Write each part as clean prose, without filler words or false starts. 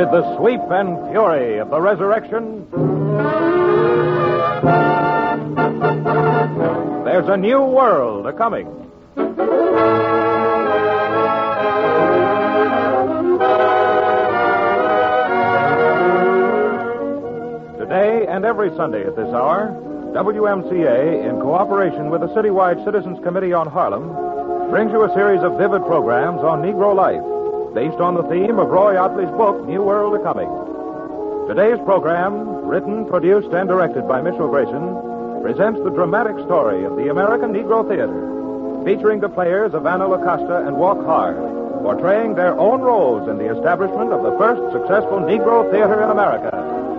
with the sweep and fury of the resurrection, there's a new world a-coming. Today and every Sunday at this hour, WMCA, in cooperation with the Citywide Citizens Committee on Harlem, brings you a series of vivid programs on Negro life, based on the theme of Roy Ottley's book, New World A-Coming. Today's program, written, produced, and directed by Mitchell Grayson, presents the dramatic story of the American Negro Theater, featuring the players of Anna LaCosta and Walk Hard, portraying their own roles in the establishment of the first successful Negro theater in America.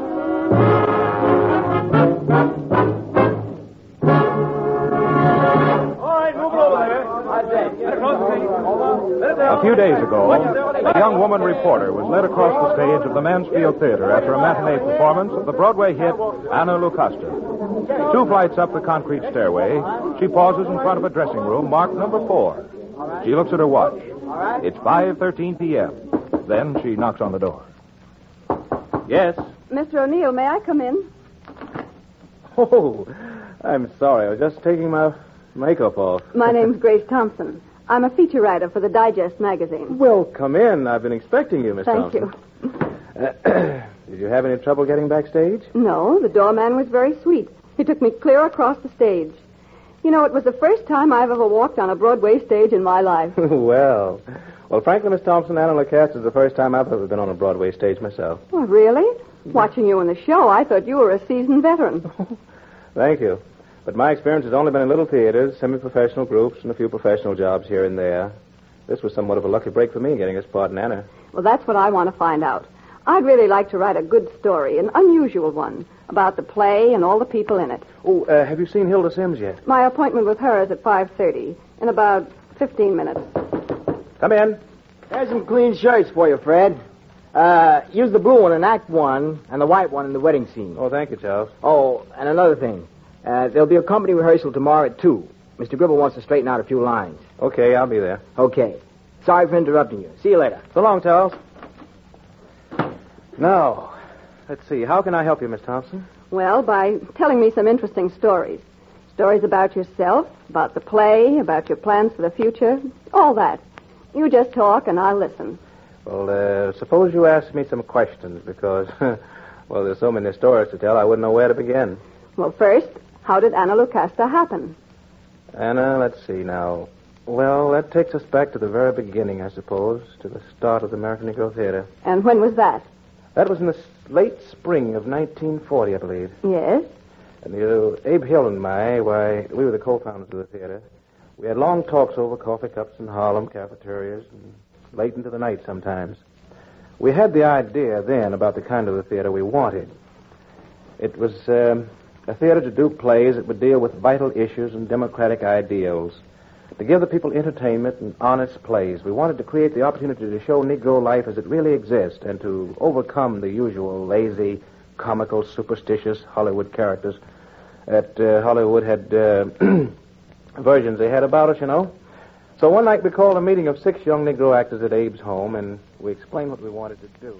A few days ago, a young woman reporter was led across the stage of the Mansfield Theater after a matinee performance of the Broadway hit Anna LaCosta. 2 flights up the concrete stairway, she pauses in front of a dressing room marked number 4. She looks at her watch. It's 5:13 p.m. Then she knocks on the door. Yes? Mr. O'Neill, may I come in? Oh, I'm sorry. I was just taking my makeup off. My name's Grace Thompson. I'm a feature writer for the Digest magazine. Well, come in. I've been expecting you, Miss Thank Thompson. you. Did you have any trouble getting backstage? No, the doorman was very sweet. He took me clear across the stage. You know, it was the first time I've ever walked on a Broadway stage in my life. Well, frankly, Miss Thompson, Anna LaCosta is the first time I've ever been on a Broadway stage myself. Oh, really? Watching you in the show, I thought you were a seasoned veteran. Thank you. But my experience has only been in little theaters, semi-professional groups, and a few professional jobs here and there. This was somewhat of a lucky break for me, getting this part in Anna. Well, that's what I want to find out. I'd really like to write a good story, an unusual one, about the play and all the people in it. Oh, have you seen Hilda Sims yet? My appointment with her is at 5:30, in about 15 minutes. Come in. There's some clean shirts for you, Fred. Use the blue one in Act 1 and the white one in the wedding scene. Oh, thank you, Charles. Oh, and another thing. There'll be a company rehearsal tomorrow at 2. Mr. Gribble wants to straighten out a few lines. Okay, I'll be there. Okay. Sorry for interrupting you. See you later. So long, Charles. Now, let's see. How can I help you, Miss Thompson? Well, by telling me some interesting stories. Stories about yourself, about the play, about your plans for the future, all that. You just talk and I'll listen. Well, suppose you ask me some questions because, well, there's so many stories to tell, I wouldn't know where to begin. Well, first, how did Anna LaCosta happen? Anna, let's see now. Well, that takes us back to the very beginning, I suppose, to the start of the American Negro Theater. And when was that? That was in the late spring of 1940, I believe. Yes? And Abe Hill and I, why, we were the co-founders of the theater. We had long talks over coffee cups in Harlem cafeterias, and late into the night sometimes. We had the idea then about the kind of the theater we wanted. It was a theater to do plays that would deal with vital issues and democratic ideals, to give the people entertainment and honest plays. We wanted to create the opportunity to show Negro life as it really exists and to overcome the usual lazy, comical, superstitious Hollywood characters that Hollywood had versions they had about us, you know. So one night we called a meeting of 6 young Negro actors at Abe's home, and we explained what we wanted to do.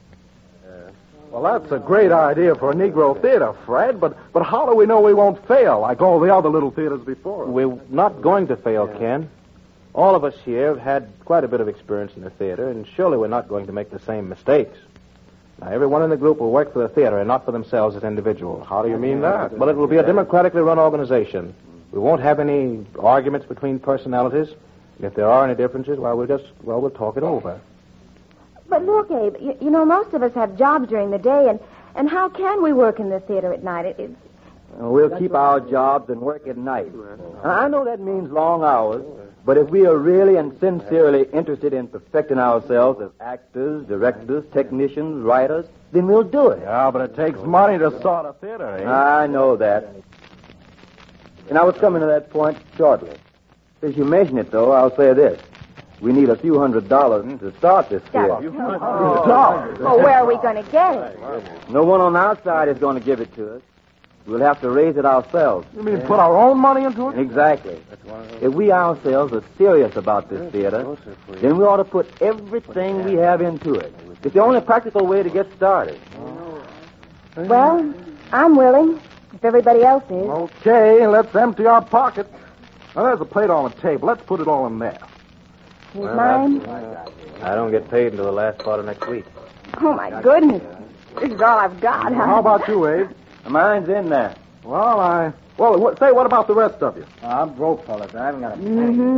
Well, that's a great idea for a Negro theater, Fred, but how do we know we won't fail like all the other little theaters before? We're not going to fail, Ken. All of us here have had quite a bit of experience in the theater, and surely we're not going to make the same mistakes. Now, everyone in the group will work for the theater and not for themselves as individuals. How do you mean that? Well, it will be a democratically run organization. We won't have any arguments between personalities. And if there are any differences, we'll talk it over. But look, Abe, you know, most of us have jobs during the day, and how can we work in the theater at night? We'll keep our jobs and work at night. I know that means long hours, but if we are really and sincerely interested in perfecting ourselves as actors, directors, technicians, writers, then we'll do it. Yeah, but it takes money to start a theater, eh? I know that. And I was coming to that point shortly. Since you mention it, though, I'll say this. We need a few $100s to start this theater. Well, where are we going to get it? No one on our side is going to give it to us. We'll have to raise it ourselves. You mean put our own money into it? Exactly. If we ourselves are serious about this theater, then we ought to put everything we have into it. It's the only practical way to get started. Well, I'm willing, if everybody else is. Okay, let's empty our pockets. Now, there's a plate on the table. Let's put it all in there. Here's mine. I don't get paid until the last part of next week. Oh, my goodness. This is all I've got. How about you, Abe? Mine's in there. Well, what about the rest of you? I'm broke, fellas. I haven't got a Mm-hmm.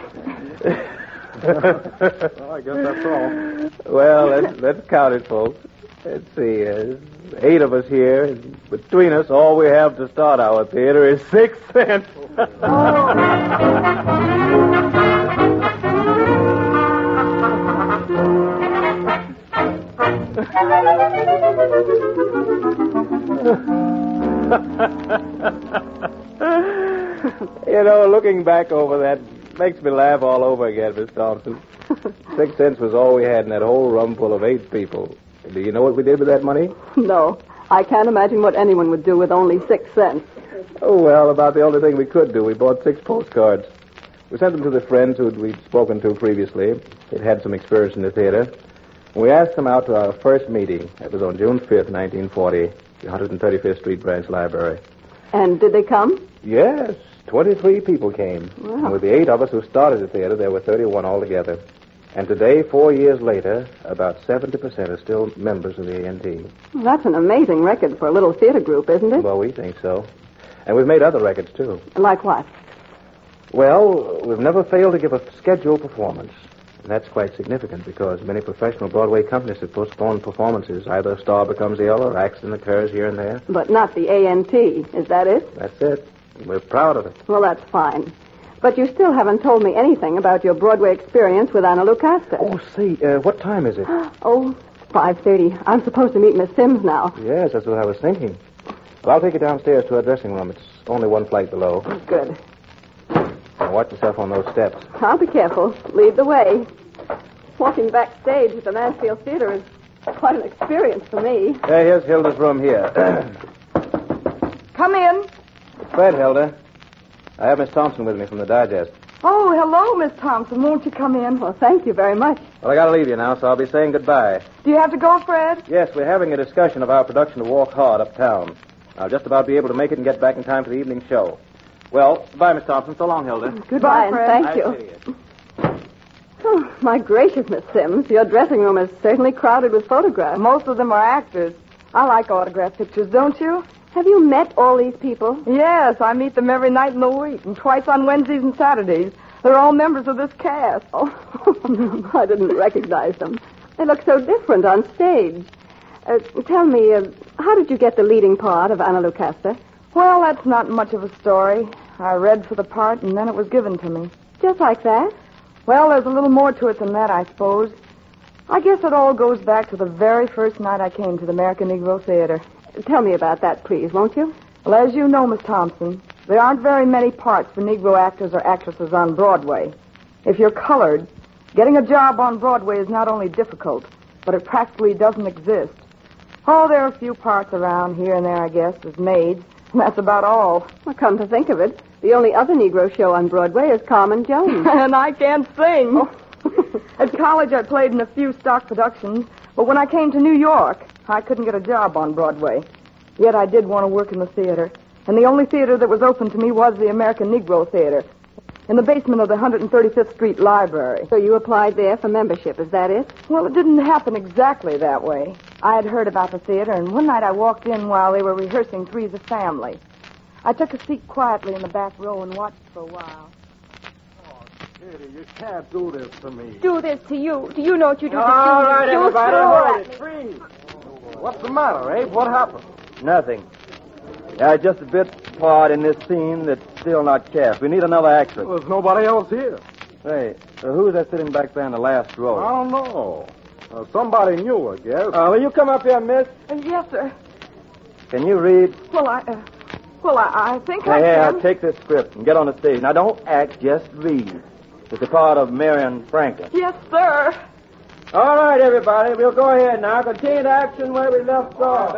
Well, I guess that's all. Well, let's count it, folks. Let's see. 8 of us here. Between us, all we have to start our theater is 6 cents. You know, looking back over that makes me laugh all over again, Miss Thompson. 6 cents was all we had in that whole room full of 8 people. Do you know what we did with that money? No, I can't imagine what anyone would do with only 6 cents. Oh, well, about the only thing we could do. We bought 6 postcards. We sent them to the friends who we'd spoken to previously. They'd had some experience in the theater. And we asked them out to our first meeting. That was on June 5th, 1940, the 135th Street Branch Library. And did they come? Yes, 23 people came. Wow. And with the 8 of us who started the theater, there were 31 altogether. And today, 4 years later, about 70% are still members of the A&T. Well, that's an amazing record for a little theater group, isn't it? Well, we think so. And we've made other records, too. Like what? Well, we've never failed to give a scheduled performance. And that's quite significant because many professional Broadway companies have postponed performances. Either a star becomes ill or accident occurs here and there. But not the A&T. Is that it? That's it. We're proud of it. Well, that's fine. But you still haven't told me anything about your Broadway experience with Anna Lucasta. Oh, see, what time is it? Oh, 5:30. I'm supposed to meet Miss Sims now. Yes, that's what I was thinking. Well, I'll take you downstairs to our dressing room. It's only 1 flight below. Good. Now, watch yourself on those steps. I'll be careful. Lead the way. Walking backstage at the Mansfield Theater is quite an experience for me. Here's Hilda's room here. Come in. Fred, Hilda. I have Miss Thompson with me from the Digest. Oh, hello, Miss Thompson. Won't you come in? Well, thank you very much. Well, I gotta leave you now, so I'll be saying goodbye. Do you have to go, Fred? Yes, we're having a discussion of our production of Walk Hard uptown. I'll just about be able to make it and get back in time for the evening show. Well, bye, Miss Thompson. So long, Hilda. Goodbye, and Fred. thank Nice you. meeting you. Oh, my gracious, Miss Sims. Your dressing room is certainly crowded with photographs. Most of them are actors. I like autograph pictures, don't you? Have you met all these people? Yes, I meet them every night in the week, and twice on Wednesdays and Saturdays. They're all members of this cast. Oh, I didn't recognize them. They look so different on stage. Tell me, how did you get the leading part of Anna Lucasta? Well, that's not much of a story. I read for the part, and then it was given to me. Just like that? Well, there's a little more to it than that, I suppose. I guess it all goes back to the very first night I came to the American Negro Theater. Tell me about that, please, won't you? Well, as you know, Miss Thompson, there aren't very many parts for Negro actors or actresses on Broadway. If you're colored, getting a job on Broadway is not only difficult, but it practically doesn't exist. Oh, there are a few parts around here and there, I guess, as maids, and that's about all. Well, come to think of it, the only other Negro show on Broadway is Carmen Jones. And I can't sing. At college, I played in a few stock productions, but when I came to New York, I couldn't get a job on Broadway. Yet I did want to work in the theater, and the only theater that was open to me was the American Negro Theater, in the basement of the 135th Street Library. So you applied there for membership, is that it? Well, it didn't happen exactly that way. I had heard about the theater, and one night I walked in while they were rehearsing Three's a Family. I took a seat quietly in the back row and watched for a while. Kitty, you can't do this to me. Do this to you. Do you know what you do to All right, you? everybody, throw hold at it. me. Freeze. What's the matter, Abe? What happened? Nothing. Just a bit part in this scene that's still not cast. We need another actress. There's nobody else here. Hey, who's that sitting back there in the last I row? don't know. Somebody new, I guess. Will you come up here, miss? Yes, sir. Can you read? Well, I think I Hey, can. take this script and get on the stage. Now, don't act, just read. It's the part of Marion Franklin. Yes, sir. All right, everybody, we'll go ahead now. Continue the action where we left off.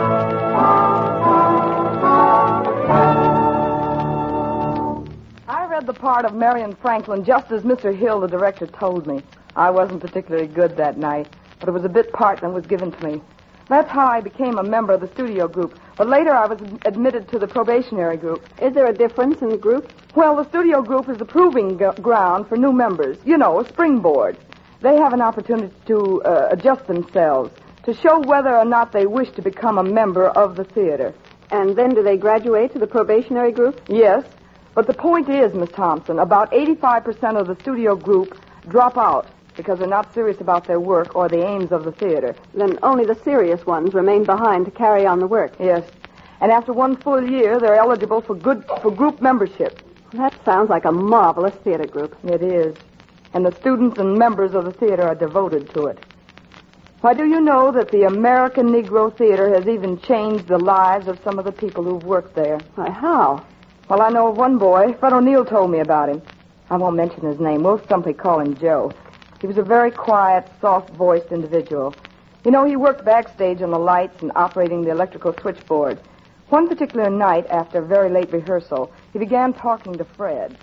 I read the part of Marion Franklin just as Mr. Hill, the director, told me. I wasn't particularly good that night, but it was a bit part that was given to me. That's how I became a member of the studio group. But later I was admitted to the probationary group. Is there a difference in the group? Well, the studio group is the proving ground for new members. You know, a springboard. They have an opportunity to adjust themselves, to show whether or not they wish to become a member of the theater. And then do they graduate to the probationary group? Yes, but the point is, Miss Thompson, about 85% of the studio group drop out because they're not serious about their work or the aims of the theater. Then only the serious ones remain behind to carry on the work. Yes, and after one full year, they're eligible for group membership. That sounds like a marvelous theater group. It is, and the students and members of the theater are devoted to it. Why, do you know that the American Negro Theater has even changed the lives of some of the people who've worked there? Why, how? Well, I know of one boy. Fred O'Neill told me about him. I won't mention his name. We'll simply call him Joe. He was a very quiet, soft-voiced individual. You know, he worked backstage on the lights and operating the electrical switchboard. One particular night, after a very late rehearsal, he began talking to Fred.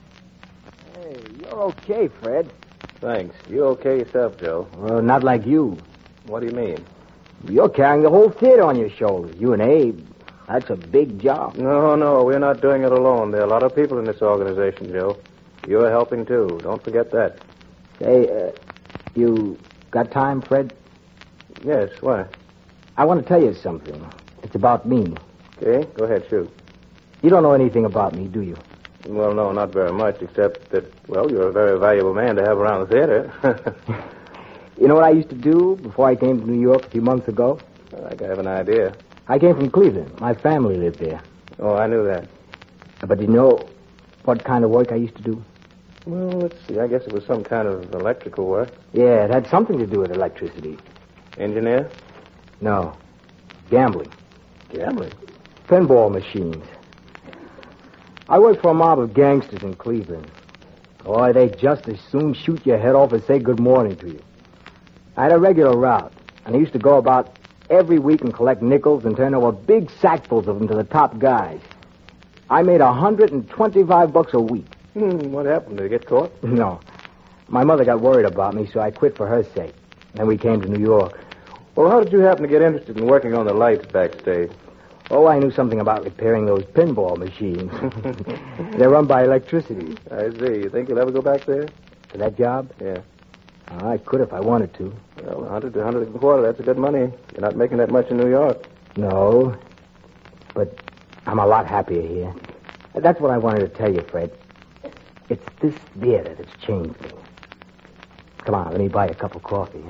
Hey, you're okay, Fred. Thanks. You okay yourself, Joe? Well, not like you. What do you mean? You're carrying the whole theater on your shoulders, you and Abe. That's a big job. No, we're not doing it alone. There are a lot of people in this organization, Joe. You're helping, too. Don't forget that. Say, you got time, Fred? Yes, why? I want to tell you something. It's about me. Okay, go ahead, shoot. You don't know anything about me, do you? Well, no, not very much, except that, well, you're a very valuable man to have around the theater. You know what I used to do before I came to New York a few months ago? I think I have an idea. I came from Cleveland. My family lived there. Oh, I knew that. But you know what kind of work I used to do? Well, let's see. I guess it was some kind of electrical work. Yeah, it had something to do with electricity. Engineer? No. Gambling. Gambling? Pinball machines. I worked for a mob of gangsters in Cleveland. Boy, they just as soon shoot your head off and say good morning to you. I had a regular route, and I used to go about every week and collect nickels and turn over big sackfuls of them to the top guys. I made $125 a week. What happened? Did you get caught? No. My mother got worried about me, so I quit for her sake. Then we came to New York. Well, how did you happen to get interested in working on the lights backstage? Oh, I knew something about repairing those pinball machines. They're run by electricity. I see. You think you'll ever go back there? To that job? Yeah. I could if I wanted to. Well, 100 to 125, that's a good money. You're not making that much in New York. No. But I'm a lot happier here. That's what I wanted to tell you, Fred. It's this theater that's changed me. Come on, let me buy you a cup of coffee.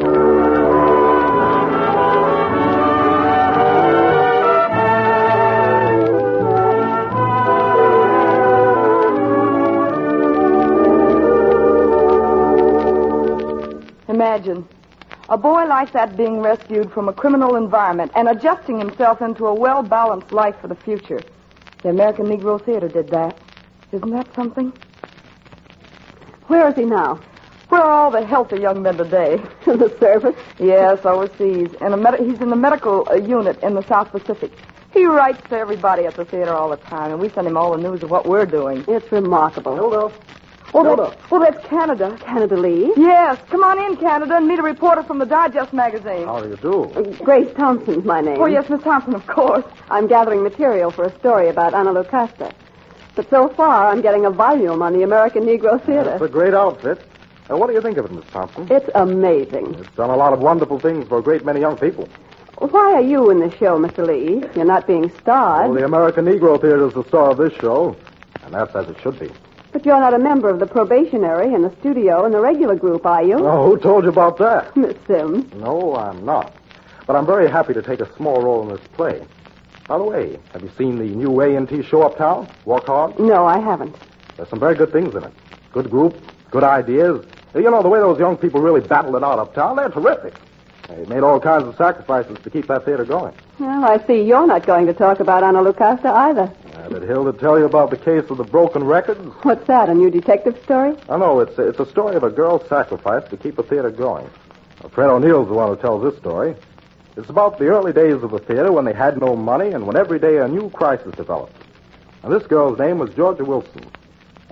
Imagine a boy like that being rescued from a criminal environment and adjusting himself into a well-balanced life for the future. The American Negro Theater did that. Isn't that something? Where is he now? Where are all the healthy young men today? In the service? Yes, overseas. He's in the medical unit in the South Pacific. He writes to everybody at the theater all the time, and we send him all the news of what we're doing. It's remarkable. Hilda. That's Canada. Canada Lee? Yes, come on in, Canada, and meet a reporter from the Digest magazine. How do you do? Grace Thompson's my name. Oh, yes, Miss Thompson, of course. I'm gathering material for a story about Ana Lucasta. But so far, I'm getting a volume on the American Negro Theater. It's a great outfit. What do you think of it, Miss Thompson? It's amazing. It's done a lot of wonderful things for a great many young people. Why are you in the show, Mr. Lee? You're not being starred. Well, the American Negro Theater is the star of this show, and that's as it should be. But you're not a member of the probationary and the studio and the regular group, are you? Oh, who told you about that? Miss Sims. No, I'm not. But I'm very happy to take a small role in this play. By the way, have you seen the new A&T show uptown? Walk Hard? No, I haven't. There's some very good things in it. Good group, good ideas. You know, the way those young people really battled it out uptown, they're terrific. They made all kinds of sacrifices to keep that theater going. Well, I see you're not going to talk about Ana Lucasta either. Did Hilda tell you about the case of the broken records? What's that, a new detective story? Oh, no, it's a story of a girl's sacrifice to keep the theater going. Fred O'Neill's the one who tells this story. It's about the early days of the theater when they had no money and when every day a new crisis developed. And this girl's name was Georgia Wilson.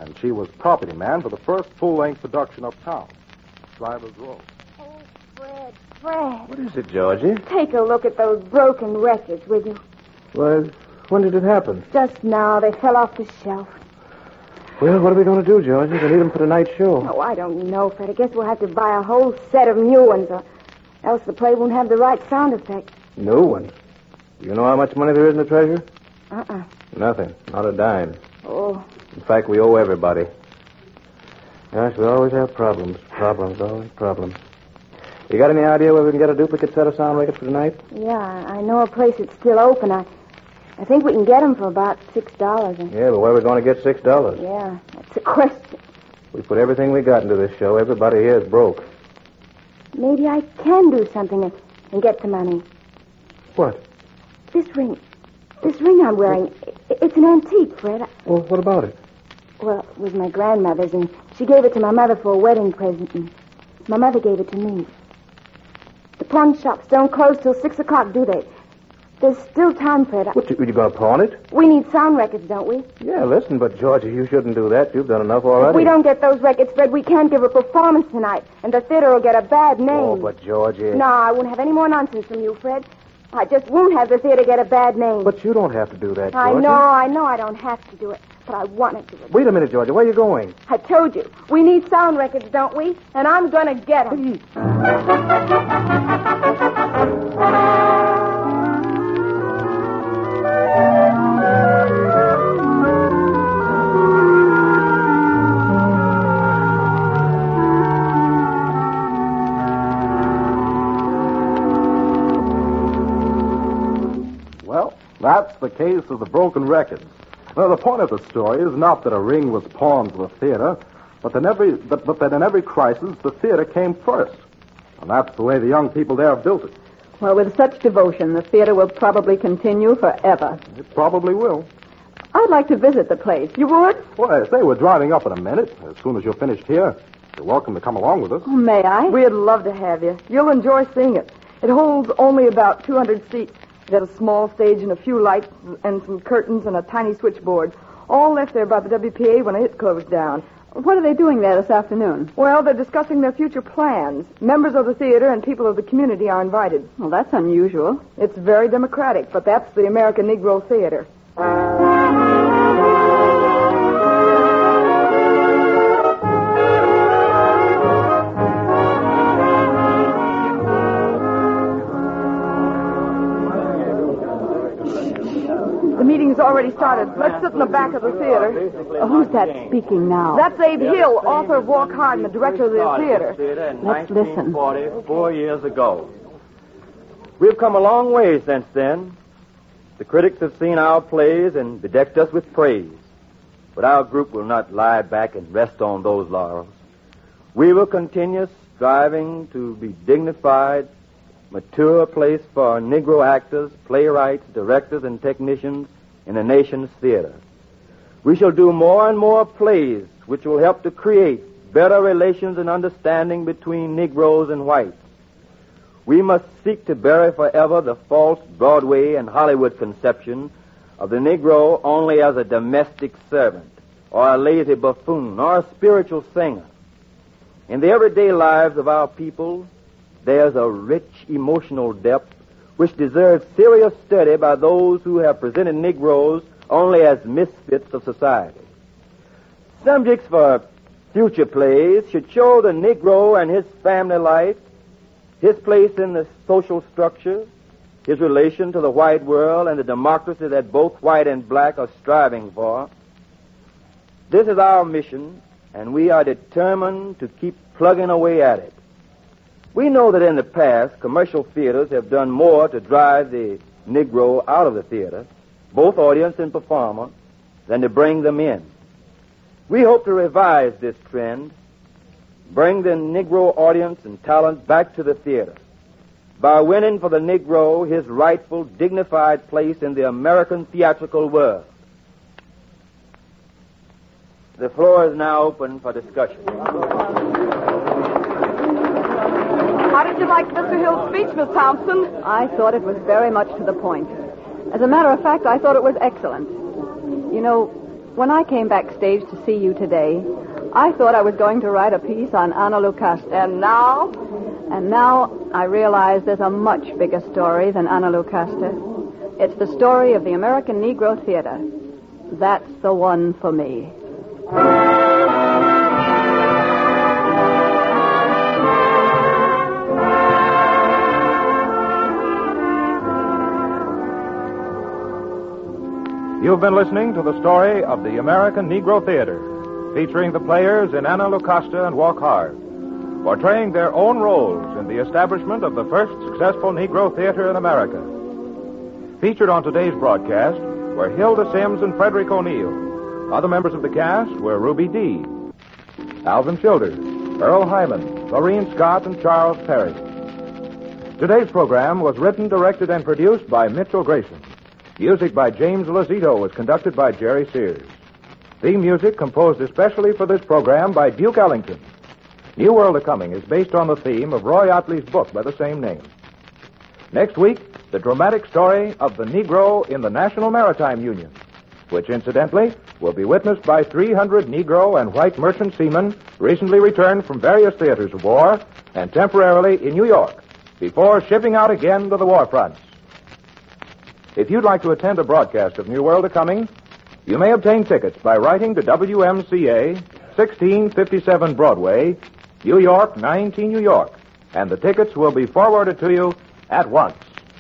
And she was property man for the first full-length production uptown, Driver's Row. Oh, Fred. What is it, Georgie? Take a look at those broken records, will you? Well, when did it happen? Just now. They fell off the shelf. Well, what are we going to do, Georgie? We need them for tonight's show. Oh, I don't know, Fred. I guess we'll have to buy a whole set of new ones, or else the play won't have the right sound effects. New ones? Do you know how much money there is in the treasure? Uh-uh. Nothing. Not a dime. Oh. In fact, we owe everybody. Gosh, we always have problems. Always problems. You got any idea where we can get a duplicate set of sound records for tonight? Yeah, I know a place that's still open. I think we can get them for about $6. Yeah, but where are we going to get $6? Yeah, that's a question. We put everything we got into this show. Everybody here is broke. Maybe I can do something and get the money. What? This ring I'm wearing, it's an antique, Fred. Well, what about it? Well, it was my grandmother's, and she gave it to my mother for a wedding present, and my mother gave it to me. The pawn shops don't close till 6 o'clock, do they? There's still time, Fred. What, you going to pawn it? We need sound records, don't we? Yeah, listen, but Georgie, you shouldn't do that. You've done enough already. If we don't get those records, Fred, we can't give a performance tonight, and the theater will get a bad name. Oh, but Georgie... No, I won't have any more nonsense from you, Fred. I just won't have the theater get a bad name. But you don't have to do that, Georgie. I know I don't have to do it, but I want to do it. Wait a minute, Georgie. Where are you going? I told you. We need sound records, don't we? And I'm going to get them. That's the case of the broken records. Now, the point of the story is not that a ring was pawned to the theater, but that in every crisis, the theater came first. And that's the way the young people there built it. Well, with such devotion, the theater will probably continue forever. It probably will. I'd like to visit the place. You would? Well, I say we're driving up in a minute. As soon as you're finished here, you're welcome to come along with us. Oh, may I? We'd love to have you. You'll enjoy seeing it. It holds only about 200 seats. It has a small stage and a few lights and some curtains and a tiny switchboard. All left there by the WPA when it closed down. What are they doing there this afternoon? Well, they're discussing their future plans. Members of the theater and people of the community are invited. Well, that's unusual. It's very democratic, but that's the American Negro Theater. The meeting's already started. Let's sit in the back of the theater. Who's that speaking now? That's Abe Hill, author of Walk Hard and the director of the theater. Let's listen. 4 years ago. We've come a long way since then. The critics have seen our plays and bedecked us with praise. But our group will not lie back and rest on those laurels. We will continue striving to be dignified, mature place for Negro actors, playwrights, directors, and technicians in the nation's theater. We shall do more and more plays which will help to create better relations and understanding between Negroes and whites. We must seek to bury forever the false Broadway and Hollywood conception of the Negro only as a domestic servant or a lazy buffoon or a spiritual singer. In the everyday lives of our people, there's a rich emotional depth which deserves serious study by those who have presented Negroes only as misfits of society. Subjects for future plays should show the Negro and his family life, his place in the social structure, his relation to the white world and the democracy that both white and black are striving for. This is our mission, and we are determined to keep plugging away at it. We know that in the past, commercial theaters have done more to drive the Negro out of the theater, both audience and performer, than to bring them in. We hope to revise this trend, bring the Negro audience and talent back to the theater by winning for the Negro his rightful, dignified place in the American theatrical world. The floor is now open for discussion. How did you like Mr. Hill's speech, Miss Thompson? I thought it was very much to the point. As a matter of fact, I thought it was excellent. You know, When I came backstage to see you today, I thought I was going to write a piece on Anna Lucasta. And now? And now I realize there's a much bigger story than Anna Lucasta. It's the story of the American Negro Theater. That's the one for me. You've been listening to the story of the American Negro Theater, featuring the players in Anna Lucasta and Walk Hard, portraying their own roles in the establishment of the first successful Negro theater in America. Featured on today's broadcast were Hilda Sims and Frederick O'Neill. Other members of the cast were Ruby Dee, Alvin Childers, Earl Hyman, Lorene Scott, and Charles Perry. Today's program was written, directed, and produced by Mitchell Grayson. Music by James Lazito was conducted by Jerry Sears. Theme music composed especially for this program by Duke Ellington. New World A-Coming is based on the theme of Roy Ottley's book by the same name. Next week, the dramatic story of the Negro in the National Maritime Union, which incidentally will be witnessed by 300 Negro and white merchant seamen recently returned from various theaters of war and temporarily in New York before shipping out again to the war fronts. If you'd like to attend a broadcast of New World A-Coming, you may obtain tickets by writing to WMCA, 1657 Broadway, New York, 19 New York, and the tickets will be forwarded to you at once.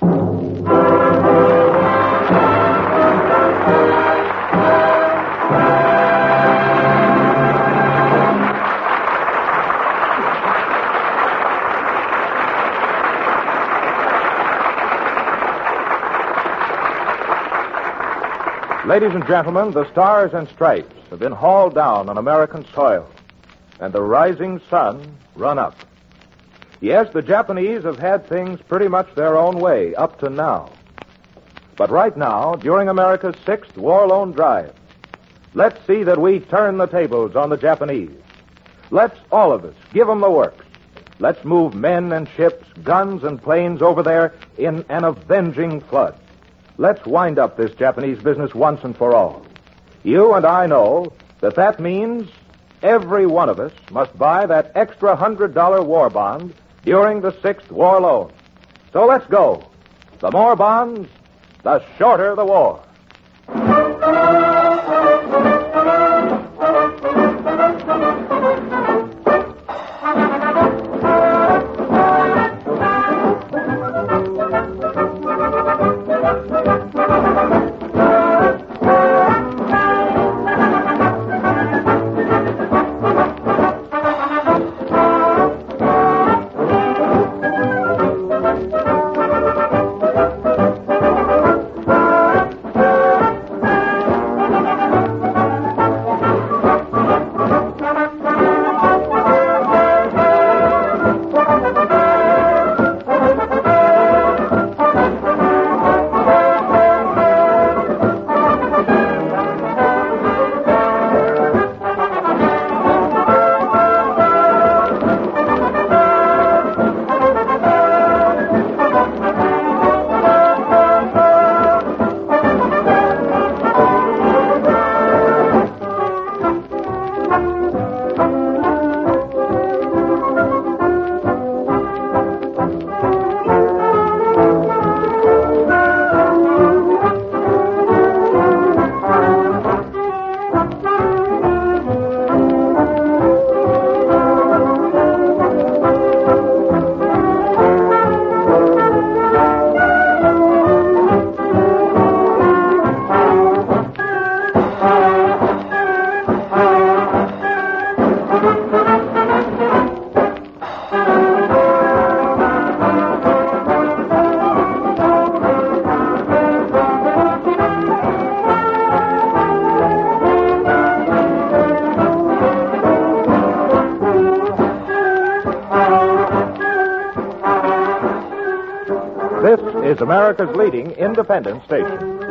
Ladies and gentlemen, the Stars and Stripes have been hauled down on American soil, and the rising sun run up. Yes, the Japanese have had things pretty much their own way up to now. But right now, during America's 6th War Loan Drive, let's see that we turn the tables on the Japanese. Let's, all of us, give them the works. Let's move men and ships, guns and planes over there in an avenging flood. Let's wind up this Japanese business once and for all. You and I know that means every one of us must buy that extra $100 war bond during the 6th War Loan. So let's go. The more bonds, the shorter the war. This is America's leading independent station.